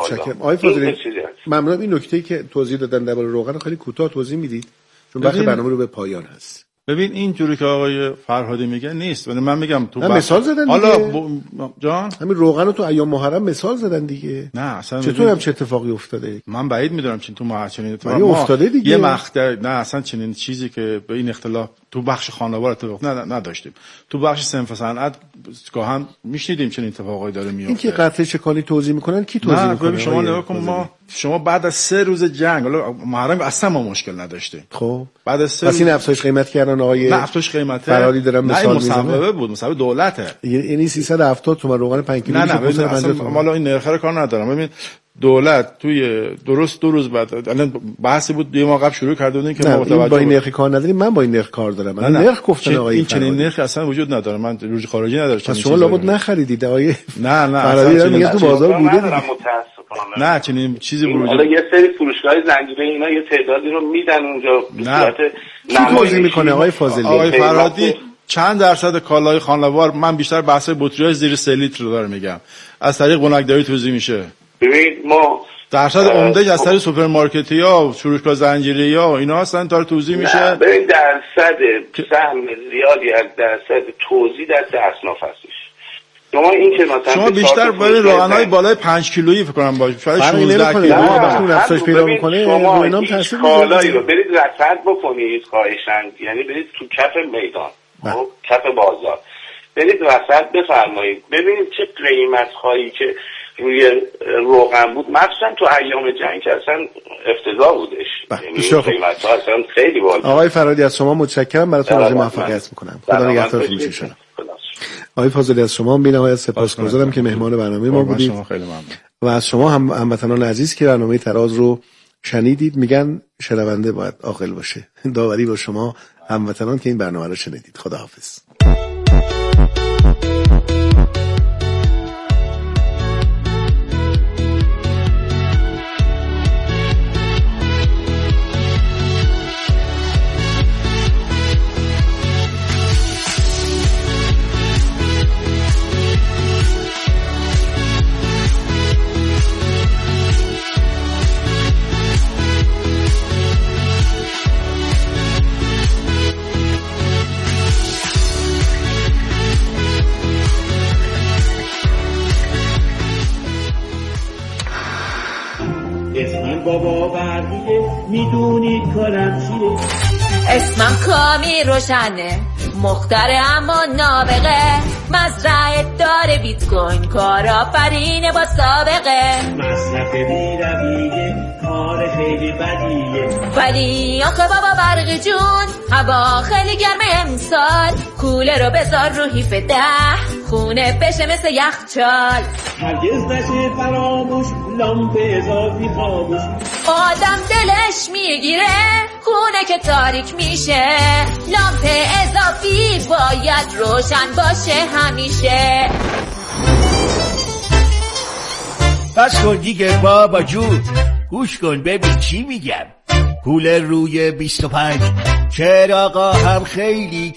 متشکرم. آقای فاضلی ممنونم. این نکته‌ای که توضیح دادن درباره روغن خیلی کوتاه توضیح میدید چون وقت برنامه رو به پایان هست. ببین این جوری که آقای فرهادی میگه نیست. من میگم تو مثال زدن دیگه. حالا جان همین روغن رو تو ایام محرم مثال زدن دیگه. نه اصلا چطور هم چه اتفاقی افتاده؟ من بعید میدونم چون تو محچنین اتفاقی افتاده دیگه. یه مقطع نه اصلا چنین چیزی که به این اختلاف تو بخش خانوار اتفاق نداشتیم. تو بخش صنف صنعت گاهن میشنیدیم چنین اتفاقایی داره میفته. این که قطعه چکانی توضیح میکنن کی توضیح میکنه؟ شما نگاه کن شما بعد از 3 روز جنگ حالا محرم اصلا ما مشکل نداشتیم. خب بعد از 3 روز این افزایش قیمت کردن آقای نه افزایش قیمته فراری دارم مثال میزنم. مصوبه بود مصوبه دولته. یعنی 370 تومان روغن 5 کیلو نه حالا این نرخ رو کار ندارم. ببین دولت توی درست 2 روز بعد الان بحثی بود 2 ماه قبل شروع کرده بودن که ما با این نرخ کار نداریم. من با این نرخ کار دارم. من نرخ گفتن آقای این چنین نرخ اصلا وجود نداره. من روز خارجی نداره. پس شما لابد نخریدید آقای نه فراری میگه تو بازار بوده. نه چنین چیزی وجود حالا یه سری فروشگاه زنجیره اینا یه تعدادی رو میدن اونجا به صورت نمایشی میکنه. آقای فاضلی آقای فرهادی چند درصد کالای خانوار من بیشتر بحث بطری‌های زیر 3 لیتر رو دارم میگم از طریق بنکداری توزیع میشه. ببین ما درصد عمده از طریق سوپرمارکت‌ها و فروشگاه زنجیره‌ها اینا هستن تا توزیع میشه. ببین درصد سهم زیادی از درصد توزیع دست اصناف هستش. شما بیشتر برای روغن‌های بالای 5 کیلویی فکر کنم باشه. شاید 16 کیلو وقتی افزایش پیدا می‌کنه شما اینام تاثیر کالایی رو برید رصد بکنید خواهشاً، یعنی برید تو کف میدان خب کف بازار برید رصد بفرمایید ببینید چه قیمت‌هایی که روی روغن بود مخصوصا تو ایام جنگ که اصلا افتضاح بودش. یعنی قیمت‌ها اصلا خیلی بالا. آقای فرهادی از شما متشکرم. براتون آرزوی موفقیت می‌کنم. خدا نگهدارتون باشه. آقای فاضلی از شما بی‌نهایت سپاسگزارم که مهمان برنامه ما بودید. خیلی ممنون. و از شما هموطنان عزیز که برنامه تراز رو شنیدید. میگن شنونده باید عاقل باشه. داوری با شما هموطنان که این برنامه رو شنیدید. خداحافظ. میدونید کارم چیه؟ اسمم کامی روشنه مختره اما نابغه مزرعه داره بیت کوین کارآفرینه با سابقه مصرف بی‌رویه کار خیلی بدیه ولی آخه بابا برقی جون هوا خیلی گرمه امسال کوله رو بذار رو هیف 10 خونه بشه مثل یخچال هرگز نشه فراموش لامپ اضافی خاموش آدم دلش میگیره خونه که تاریک میشه لامپ اضافی باید روشن باشه همیشه بس کن دیگه بابا جون گوش کن ببین چی میگم کولر روی 25 چراغا هم خیلی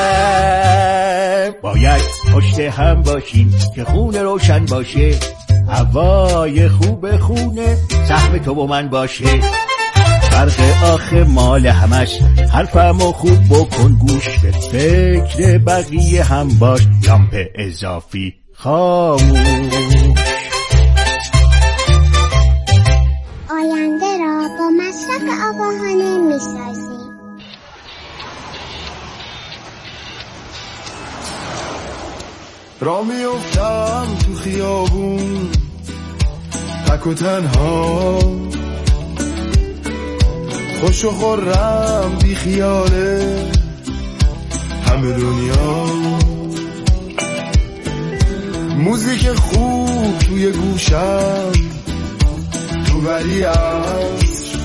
کم باید پشت هم باشیم که خونه روشن باشه هوای خوب خونه سهم تو و من باشه فرق آخه مال همش حرفمو خوب بکن گوش به فکر بقیه هم باش لامپ اضافی خاموش آینده را با مصرف آگاهانه می‌سازیم. را میافتم تو خیابون تک و تنها خوش و خورم بی خیاله همه دنیا موزیک خوب توی گوشم تو ولی عصر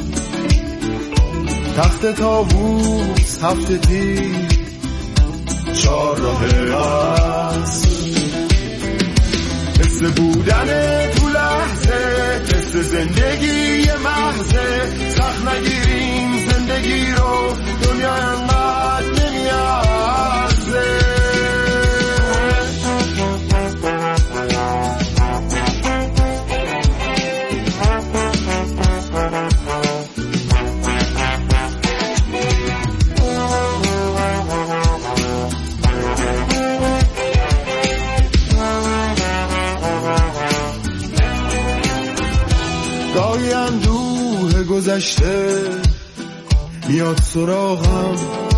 تخت طاووس هفته تیر 4 راه عصر مثل بودن تو لحظه مثل زندگی محضه سخت نگیریم زندگی رو دنیا انقدر نمیارزه گاهی اندوه گذشته میاد سراغم،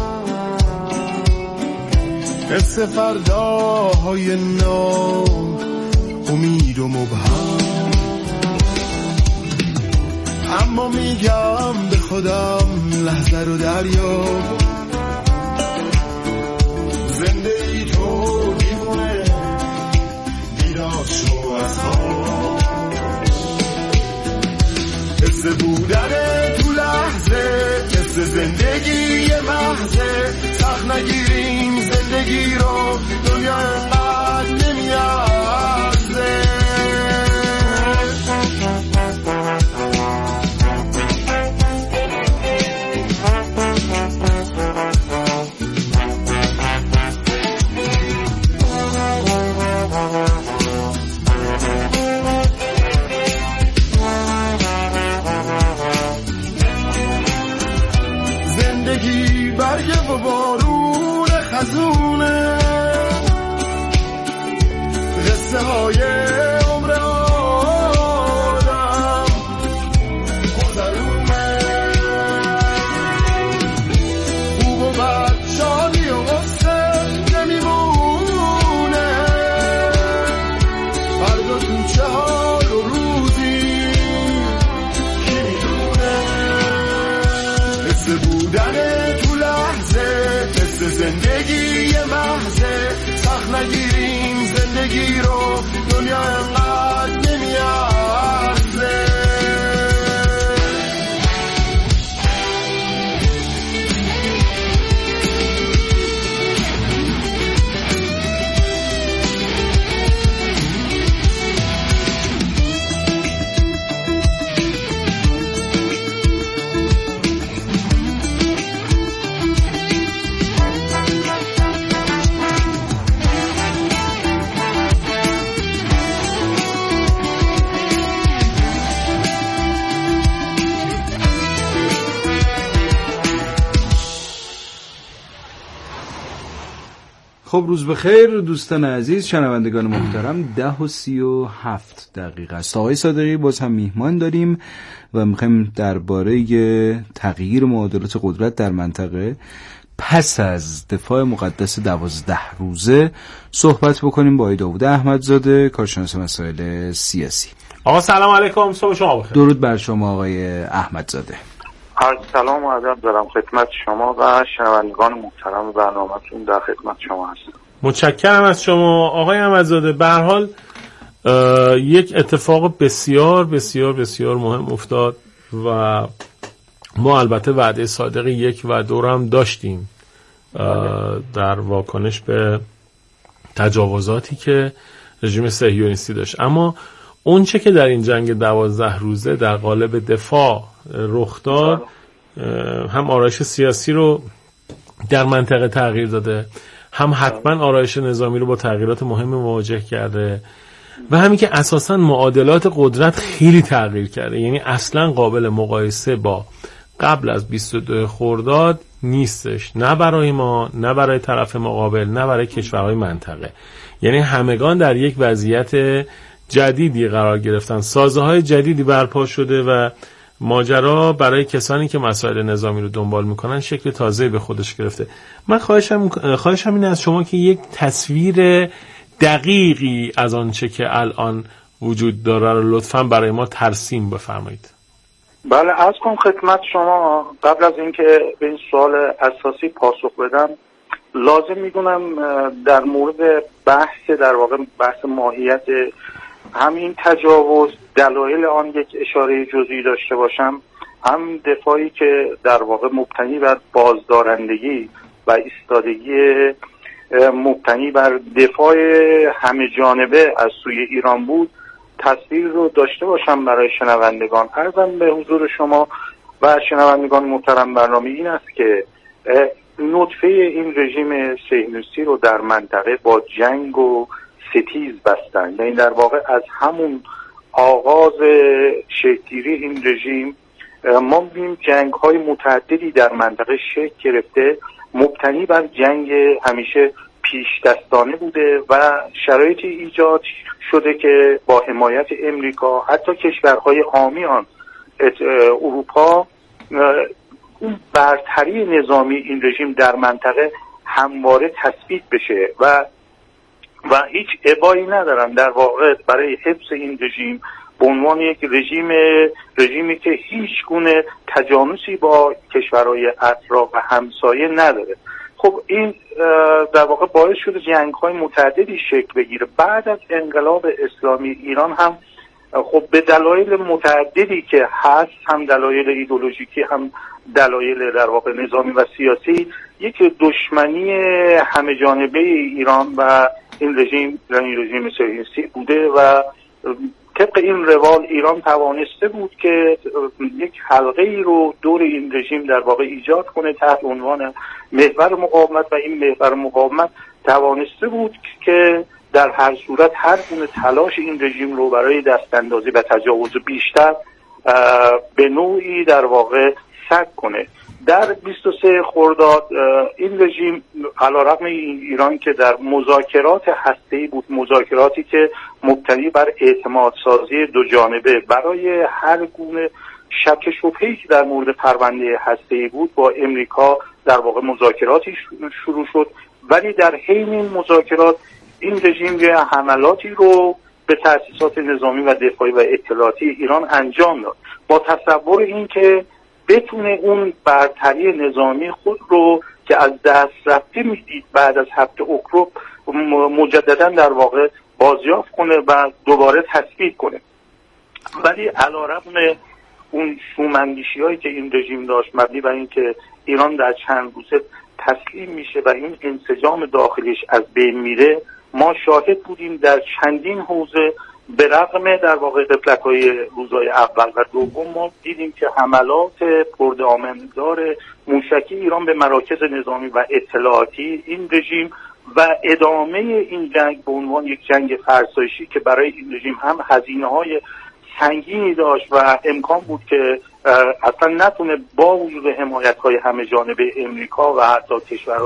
حس فرداهای نو امید و مبهم، اما میگم به خودم لحظه رو دریاب، زنده ای تو دیوونه بیدار شو از خواب، حس بودن تو لحظه، حس زندگی محضه، سخت نگیریم زندگی رو، دنیا انقدر نمیارزه. زندگی برگ و بارون خزونه، قصه های عمر آدم گذرونه، خوب و بد شادی و غصه نمیمونه، فردا تو چه حال و روزی کی میدونه، حس بودن تو لحظه، حس زندگی محضه، سخت نگیریم زندگی رو، دنیا انقدر نمیارزه. خب روز بخیر دوستان عزیز، شنوندگان محترم. 10:37 است. آقای صادقی باز هم میهمان داریم و میخوایم درباره تغییر معادلات قدرت در منطقه پس از دفاع مقدس 12 روزه صحبت بکنیم با آقای داوود احمدزاده، کارشناس مسائل سیاسی. آقا سلام علیکم، صبح شما بخیر. درود بر شما آقای احمدزاده. عرض سلام و ادب دارم خدمت شما و شنوندگان محترم برنامه‌تون، در خدمت شما هستم. متشکرم از شما آقای احمدزاده. به هر حال یک اتفاق بسیار بسیار بسیار مهم افتاد و ما البته وعده صادق 1 و 2 هم داشتیم در واکنش به تجاوزاتی که رژیم صهیونیستی داشت، اما اون چه که در این جنگ 12 روزه در قالب دفاع رخ داد هم آرایش سیاسی رو در منطقه تغییر داده، هم حتما آرایش نظامی رو با تغییرات مهم مواجه کرده و همین که اساساً معادلات قدرت خیلی تغییر کرده، یعنی اصلا قابل مقایسه با قبل از 22 خرداد نیستش، نه برای ما، نه برای طرف مقابل، نه برای کشورهای منطقه. یعنی همگان در یک وضعیت جدیدی قرار گرفتن، سازه‌های جدیدی برپا شده و ماجرا برای کسانی که مسائل نظامی رو دنبال میکنن شکل تازه به خودش گرفته. من خواهشم اینه از شما که یک تصویر دقیقی از آنچه که الان وجود داره رو لطفاً برای ما ترسیم بفرمایید. بله، عرض کنم خدمت شما. قبل از اینکه به این سوال اساسی پاسخ بدم، لازم میدونم در مورد در واقع بحث ماهیت همین تجاوز دلایل آن یک اشاره جزئی داشته باشم. هم دفاعی که در واقع مبتنی بر بازدارندگی و ایستادگی مبتنی بر دفاع همه جانبه از سوی ایران بود، تصویر رو داشته باشم برای شنوندگان. عرضم به حضور شما و شنوندگان محترم برنامه این است که نطفه این رژیم صهیونیستی رو در منطقه با جنگ و ستیز بستن. یعنی در واقع از همون آغاز شکل‌گیری این رژیم ما می‌بینیم جنگ‌های متعددی در منطقه شکل گرفته، مبتنی بر جنگ همیشه پیش دستانه بوده و شرایطی ایجاد شده که با حمایت امریکا حتی کشورهای حامی آن اروپا اون برتری نظامی این رژیم در منطقه همواره تثبیت بشه و هیچ ابایی ندارن در واقع برای حفظ این رژیم به عنوان یک رژیمی که هیچ گونه تجانسی با کشورهای اطراف و همسایه نداره. خب این در واقع باعث شده جنگ‌های متعددی شکل بگیره. بعد از انقلاب اسلامی ایران هم خب به دلایل متعددی که هست، هم دلایل ایدئولوژیکی هم دلایل در واقع نظامی و سیاسی، یک دشمنی همه جانبه ایران و این رژیم صهیونیستی بوده و طبق این روال ایران توانسته بود که یک حلقه ای رو دور این رژیم در واقع ایجاد کنه تحت عنوان محور مقاومت و این محور مقاومت توانسته بود که در هر صورت هر گونه تلاش این رژیم رو برای دستاندازی و تجاوز بیشتر به نوعی در واقع سد کنه. در 23 خرداد این رژیم علیرغم ایران که در مذاکرات هسته‌ای بود، مذاکراتی که مبتنی بر اعتماد سازی دو جانبه برای هر گونه شک شبهه‌ای که در مورد پرونده هسته‌ای بود با امریکا در واقع مذاکراتی شروع شد، ولی در حین این مذاکرات این رژیم یه حملاتی رو به تأسیسات نظامی و دفاعی و اطلاعاتی ایران انجام داد با تصور این که بتونه اون برتری نظامی خود رو که از دست رفته میدید بعد از 7 اکتبر مجددا در واقع بازیافت کنه و دوباره تثبیت کنه. ولی علیرغم اون شوم‌اندیشی‌هایی که این رژیم داشت مبنی بر این که ایران در چند روزه تسلیم میشه و این انسجام داخلیش از بین میره، ما شاهد بودیم در چندین حوزه به رغم در واقع غفلت‌های روزهای اول و دوم ما دیدیم که حملات پردامن‌دار موشکی ایران به مراکز نظامی و اطلاعاتی این رژیم و ادامه این جنگ به عنوان یک جنگ فرسایشی که برای این رژیم هم هزینه‌های سنگینی داشت و امکان بود که اصلا نتونه با وجود حمایت‌های همه جانبه امریکا و حتی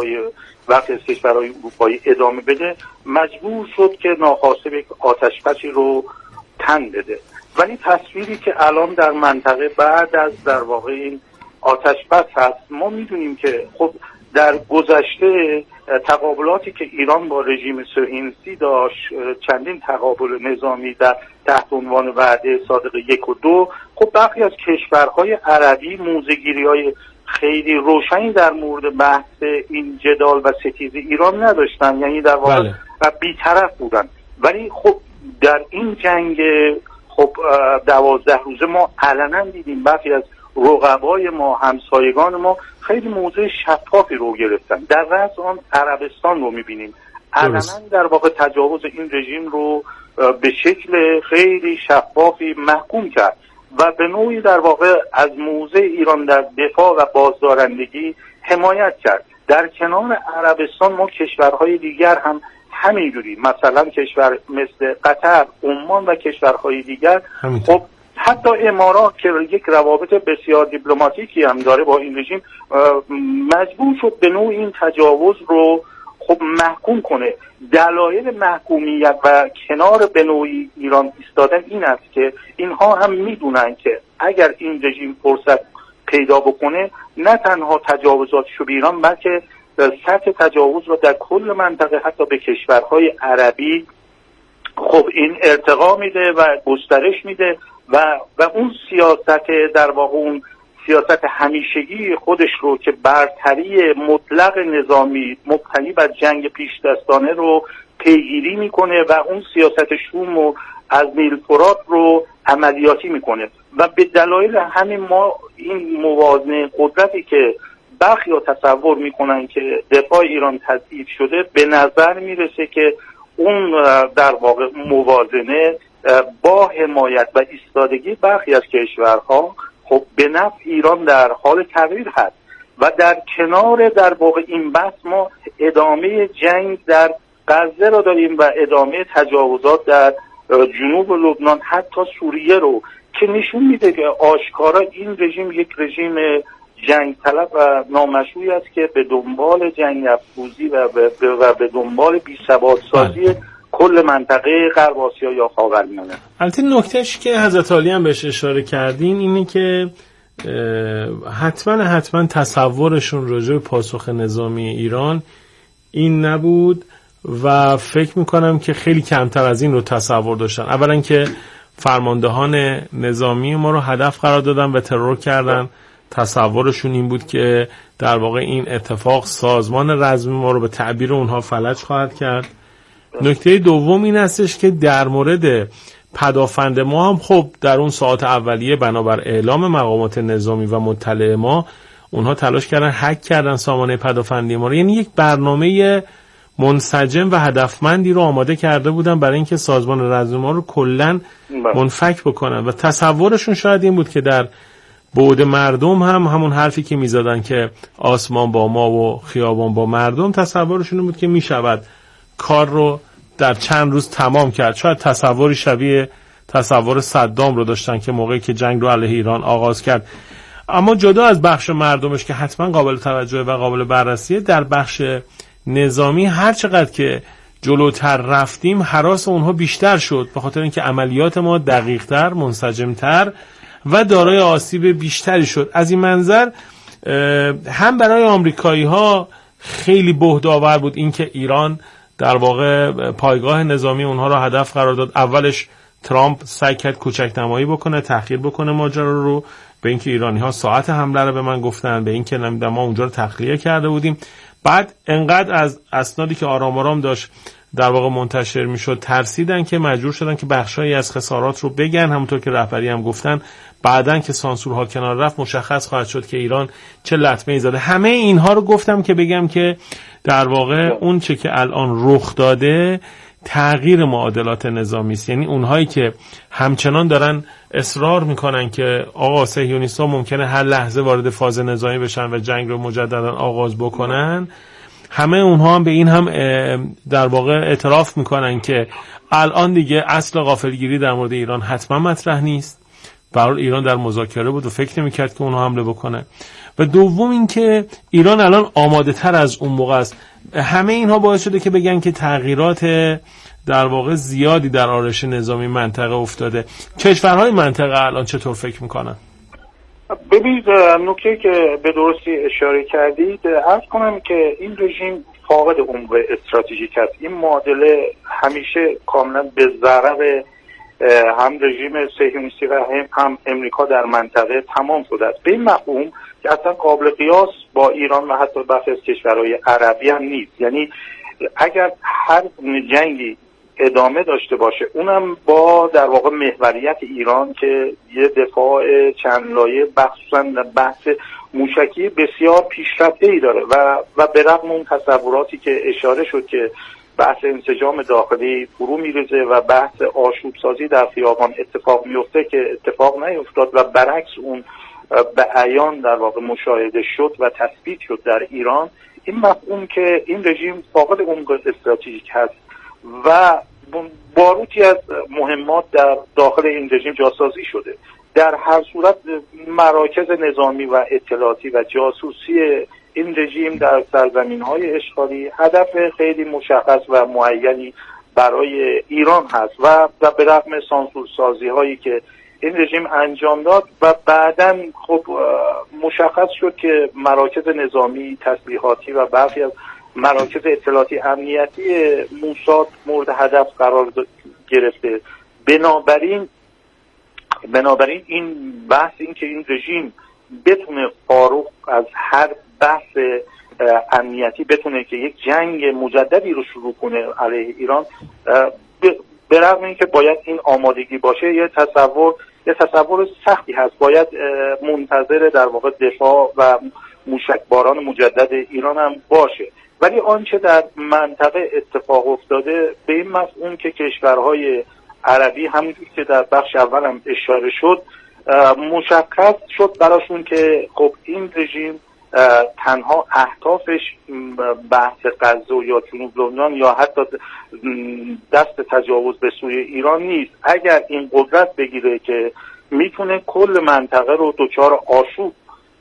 کشورهای اروپایی ادامه بده، مجبور شد که ناخواسته یک آتش‌بسی رو تن بده. ولی تصویری که الان در منطقه بعد از در واقع این آتش‌بس هست، ما می‌دونیم که خب در گذشته تقابلاتی که ایران با رژیم صهیونیستی داشت، چندین تقابل نظامی در تحت عنوان وعده صادق 1 و 2، خب برخی از کشورهای عربی موضع‌گیری‌های خیلی روشنی در مورد بحث این جدال و ستیز ایران نداشتن، یعنی در واقع بی‌طرف بودن. ولی خب در این جنگ خب 12 روزه ما علنا دیدیم برخی از رقبای ما، همسایگان ما خیلی موضع شفافی رو گرفتن. در رأس آن عربستان رو می‌بینیم علنا در واقع تجاوز این رژیم رو به شکل خیلی شفافی محکوم کرد و به نوعی در واقع از موضع ایران در دفاع و بازدارندگی حمایت کرد. در کنار عربستان ما کشورهای دیگر هم همینجوری، مثلا کشور مثل قطر، عمان و کشورهای دیگر، خب حتی امارات که یک روابط بسیار دیپلماتیکی هم داره با این رژیم، مجبور شد به نوع این تجاوز رو خب محکوم کنه. دلایل محکومیت و کنار به نوعی ایران ایستادن این است که اینها هم میدونن که اگر این رژیم فرصت پیدا بکنه نه تنها تجاوزاتشو به ایران بلکه سطح تجاوز رو در کل منطقه حتی به کشورهای عربی خب این ارتقا میده و گسترش میده و اون سیاست در واقع اون سیاست همیشگی خودش رو که برتری مطلق نظامی مبتنی بر جنگ پیش دستانه رو پیگیری میکنه و اون سیاست شوم و از نیل فرات رو عملیاتی میکنه و به دلایل همین ما این موازنه قدرتی که برخی ها تصور میکنن که دفاع ایران تضعیف شده به نظر میرسه که اون در واقع موازنه با حمایت و ایستادگی برخی از کشورها خب به نفع ایران در حال تغییر هست و در کنار در واقع این بحث ما ادامه جنگ در غزه رو داریم و ادامه تجاوزات در جنوب لبنان حتی سوریه رو که نشون میده که آشکارا این رژیم یک رژیم جنگ طلب و نامشروعی است که به دنبال جنگ افروزی و به دنبال بی‌ثبات سازی کل منطقه غرب آسیا یا خاورمیانه. البته نکتهش که حضرت عالی هم بهش اشاره کردین اینه که حتما تصورشون راجع به پاسخ نظامی ایران این نبود و فکر میکنم که خیلی کمتر از این رو تصور داشتن. اولا که فرماندهان نظامی ما رو هدف قرار دادن و ترور کردن. تصورشون این بود که در واقع این اتفاق سازمان رزمی ما رو به تعبیر اونها فلج خواهد کرد. نکته دوم این هستش که در مورد پدافند ما هم خب در اون ساعت اولیه بنابر اعلام مقامات نظامی و مطلع ما اونها تلاش کردن هک کردن سامانه پدافندی ما رو، یعنی یک برنامه منسجم و هدفمندی رو آماده کرده بودن برای اینکه سازمان رزمی ما رو کلاً منفک بکنن و تصورشون شاید این بود که در بعد مردم هم همون حرفی که میزدن که آسمان با ما و خیابان با مردم، تصورشون بود که میشود کار رو در چند روز تمام کرد. شاید تصوری شبیه تصور صدام رو داشتن که موقعی که جنگ رو علیه ایران آغاز کرد. اما جدا از بخش مردمش که حتما قابل توجه و قابل بررسیه، در بخش نظامی هر چقدر که جلوتر رفتیم هراس اونها بیشتر شد، به خاطر اینکه عملیات ما دقیق‌تر، منسجم‌تر و دارای آسیب بیشتری شد. از این منظر هم برای آمریکایی‌ها خیلی بهداور بود اینکه ایران در واقع پایگاه نظامی اونها را هدف قرار داد. اولش ترامپ سعی کرد کوچک‌نمایی بکنه، تأخیر بکنه ماجرا رو، به اینکه ایرانی‌ها ساعت حمله رو به من گفتن، به اینکه ما اونجا رو تخلیه کرده بودیم. بعد انقدر از اسنادی که آرام داشت در واقع منتشر میشد ترسیدن که مجبور شدن که بخشایی از خسارات رو بگن. همونطور که رهبری هم گفتن بعدن که سانسورها کنار رفت مشخص خواهد شد که ایران چه لطمه‌ای زده. همه اینها رو گفتم که بگم که در واقع اون چه که الان رخ داده تغییر معادلات نظامی است. یعنی اونهایی که همچنان دارن اصرار میکنن که آقا صهیونیست‌ها ممکنه هر لحظه وارد فاز نظامی بشن و جنگ رو مجددا آغاز بکنن، همه اونها هم به این هم در واقع اعتراف میکنن که الان دیگه اصل غافلگیری در مورد ایران حتما مطرح نیست. برای ایران در مذاکره بود و فکر نمیکرد که اونها حمله بکنه. و دوم این که ایران الان آماده تر از اون موقع است. همه اینها باعث شده که بگن که تغییرات در واقع زیادی در آرایش نظامی منطقه افتاده. کشورهای منطقه الان چطور فکر میکنن؟ ببینید، نکته که به درستی اشاره کردید، عرض کنم که این رژیم فاقد عمق استراتژیک است. این معادله همیشه کاملا به ضرر هم رژیم صهیونیستی و هم امریکا در منطقه تمام شده است. به این مفهوم که اصلا قابل قیاس با ایران و حتی برخی از کشورهای عربی هم نیست. یعنی اگر هر جنگی ادامه داشته باشه، اونم با در واقع محوریت ایران که یه دفاع چند لایه بخصوصا بحث موشکی بسیار پیشرفته‌ای داره و به رغم اون تصوراتی که اشاره شد که بحث انسجام داخلی فرو میریزه و بحث آشوب سازی در خیابان اتفاق میفته که اتفاق نیفتاد و برعکس اون به عیان در واقع مشاهده شد و تثبیت شد در ایران، این مفهوم که این رژیم فاقد عمق استراتژیک هست و باروتی از مهمات در داخل این رژیم جاسازی شده. در هر صورت مراکز نظامی و اطلاعاتی و جاسوسی این رژیم در سرزمین‌های اشغالی هدف خیلی مشخص و معینی برای ایران هست و به رغم سانسورسازی‌هایی که این رژیم انجام داد و بعداً خب مشخص شد که مراکز نظامی، تسلیحاتی و برخی از مراکز اطلاعاتی امنیتی موساد مورد هدف قرار گرفته. بنابراین این بحث این که این رژیم بتونه فارغ از هر بحث امنیتی بتونه که یک جنگ مجددی رو شروع کنه علیه ایران، به رغم اینکه باید این آمادگی باشه، یه تصور سختی هست. باید منتظر در واقع دفاع و موشکباران مجدد ایران هم باشه. ولی آنچه در منطقه اتفاق افتاده به این مفهوم که کشورهای عربی همونجور که در بخش اول هم اشاره شد مشخص شد براشون که خب این رژیم تنها اهدافش بحث غزه یا جنوب لبنان یا حتی دست تجاوز به سوی ایران نیست. اگر این قدرت بگیره که میتونه کل منطقه رو دچار آشوب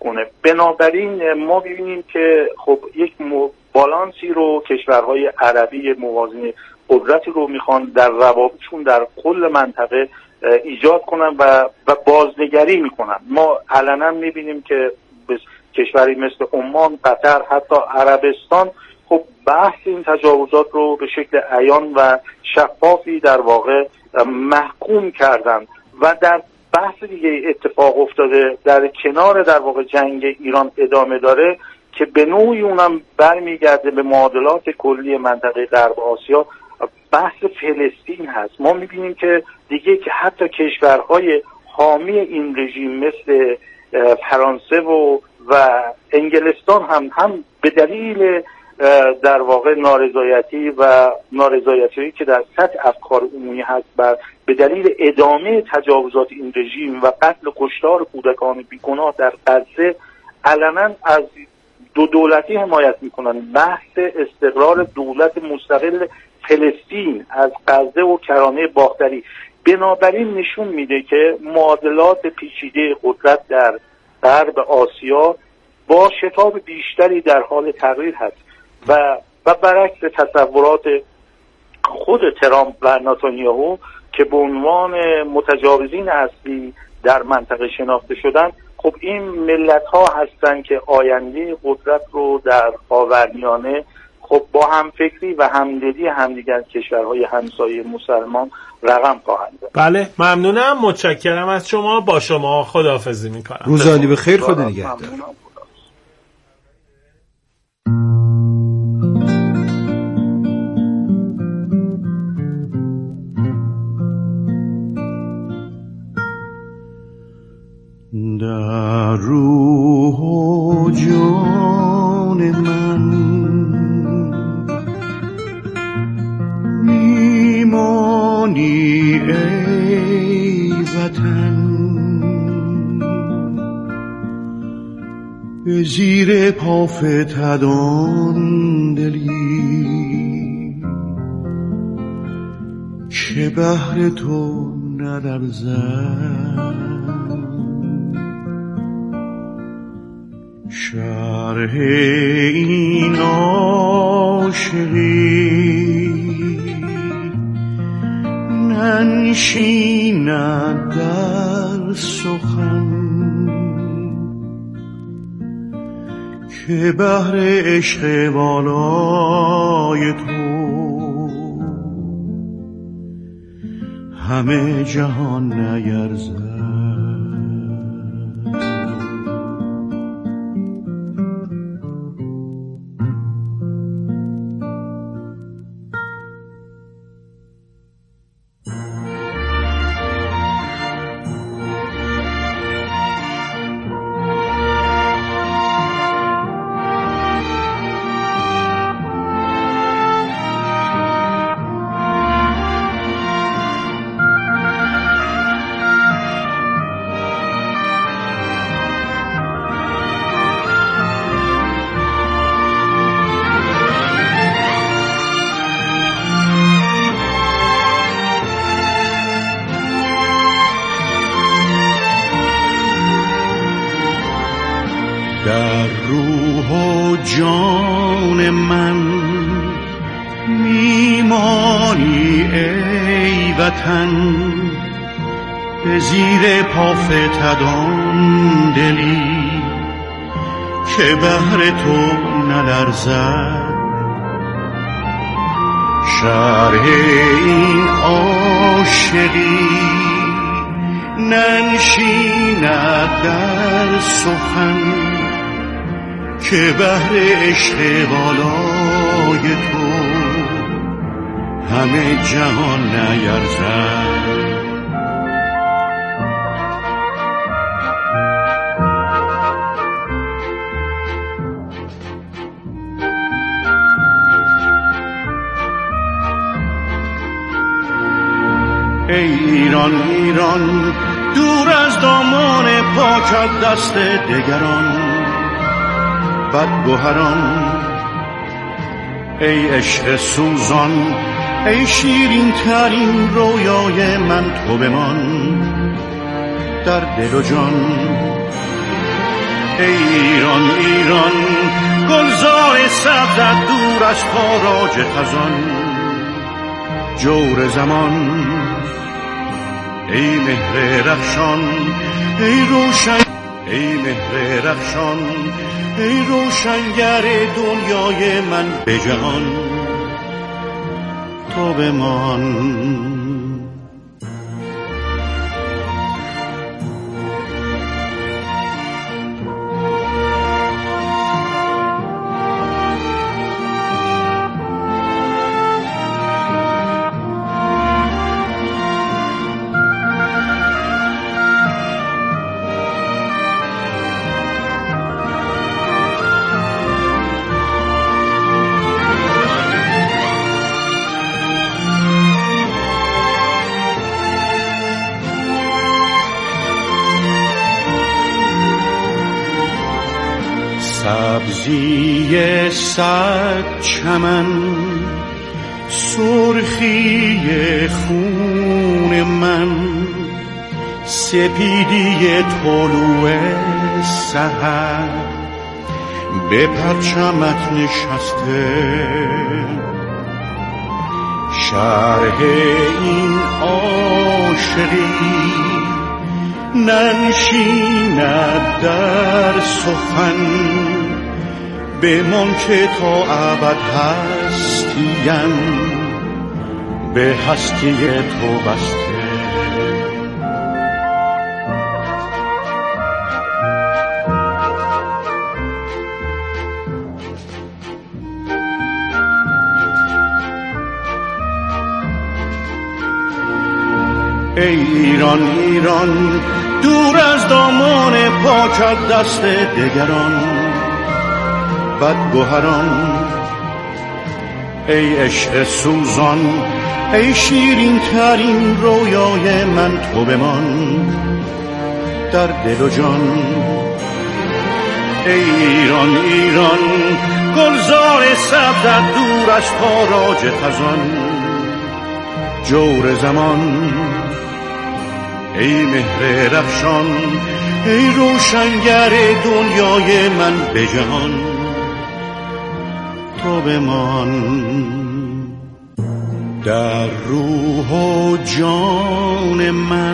بکنه. بنابراین ما ببینیم که خب یک بالانسی رو کشورهای عربی موازی قدرتی رو میخوان در روابطشون در کل منطقه ایجاد کنن و بازنگری میکنن. ما علنا میبینیم که کشوری مثل عمان، قطر، حتی عربستان خب بحث این تجاوزات رو به شکل عیان و شفافی در واقع محکوم کردن و در بحث دیگه اتفاق افتاده در کنار در واقع جنگ ایران ادامه داره که به نوعی اونم برمیگرده به معادلات کلی منطقه غرب آسیا. بحث فلسطین هست. ما میبینیم که دیگه که حتی کشورهای حامی این رژیم مثل فرانسه و انگلستان هم به دلیل در واقع نارضایتی که در سطح افکار عمومی هست به دلیل ادامه تجاوزات این رژیم و قتل و کشتار کودکان بیگناه در غزه علنا از دو دولتی حمایت میکنن. بحث استقرار دولت مستقل فلسطین از غزه و کرانه باختری بنابراین نشون میده که معادلات پیچیده قدرت در غرب آسیا با شتاب بیشتری در حال تغییر هست و برعکس تصورات خود ترامپ و نتانیاهو که به عنوان متجاوزین اصلی در منطقه شناخته شدن، خب این ملت ها هستن که آینده قدرت رو در خاورمیانه خب با همفکری و همدلی همدیگر کشورهای همسایه مسلمان رقم خواهند زد. بله ممنونم، متشکرم از شما. با شما خداحافظی میکنم. روز عالی بخیر، خدا نگهدار. در روح و جان من میمانی ای وطن، به زیر پا فتدان دلی که بهر تو ندرزد. شرح این عاشقی ننشیند در سخن که بهر عشق والای تو همه جهان نیرزد. در روح و جان من میمانی ای وطن، به زیر پا فتدان دلی که بهر تو نلرزد. شرح این عاشقی ننشیند در سخن که بهر عشق والای تو همه جهان نیرزد. ای ایران ایران دور از دامان پاکت دست دگران بدگوهران، ای عشق سوزان ای شیرین ترین رویای من تو بمان در دل و جان. ای ایران ایران گلزار سبزت دور از تاراج خزان جور زمان ای مهر رخشان ای روشن ای مهر رخشان ای روشنگر دنیای من به جهان تو بمان سبزی صد چمن سرخی خون من سپیدی طلوع سحر به پرچمت نشسته شرح این عاشقی ننشیند در سخن بمان که تا ابد هستیم به هستی تو بسته ای ایران ایران دور از دامان پاکت دست دگران بدگوهران ای عشق سوزان ای شیرین ترین رویای من تو بمان در دل و جان ای ایران ایران گلزار سبزت دور از تاراج خزان جور زمان ای مهر رخشان ای روشنگر دنیای من به جهان تو بمان در روح و جان من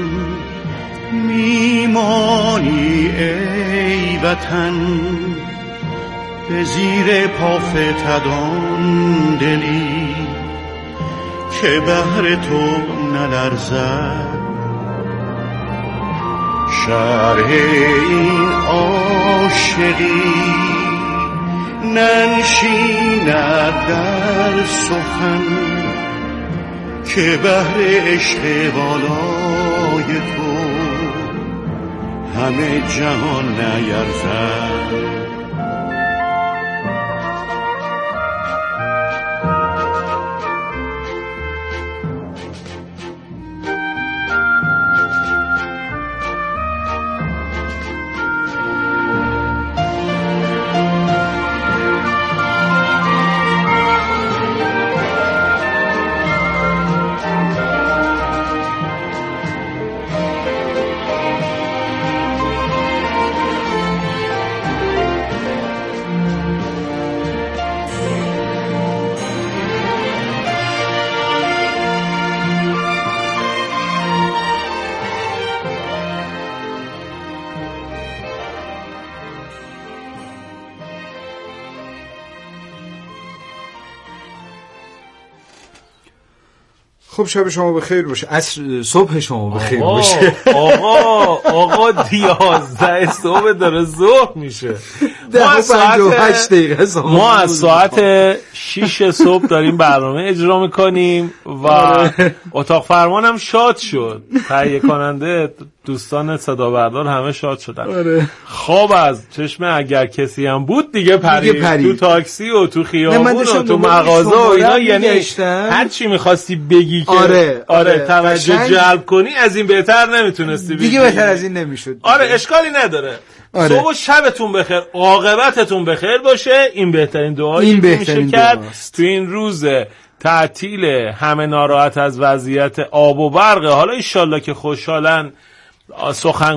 میمانی ای وطن به زیر پا فتدان دلی که بهر تو نلرزد شرح این عاشقی ننشیند در سخن که بهر عشق بالای تو همه جهان نیرزد خب شب شما بخیر باشه. صبح شما بخیر باشه. آقا 11 صبح داره ظهر میشه. ما از ساعت 6 صبح داریم برنامه اجرا میکنیم و اتاق فرمان هم شاد شد. تهیه کننده دوستان صدا بردار همه شاد شدن. خواب از چشم اگر کسی هم بود دیگه پرید تو تاکسی و تو خیابون و تو مغازه و اینا. یعنی هر چی میخواستی بگی که آره توجه جلب کنی از این بهتر نمیتونستی بگی. دیگه بهتر از این نمیشد. آره اشکالی نداره. صبح و شبتون بخیر، عاقبتتون بخیر باشه. این بهترین دعایی که میشه کرد تو این روز تعطیل همه ناراحت از وضعیت آب و برق. حالا ان شاءالله که خوشحالن سخن